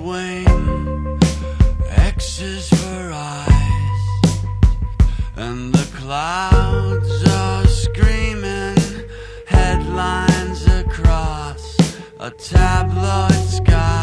wing, X's for eyes, and the clouds are screaming headlines across a tabloid sky.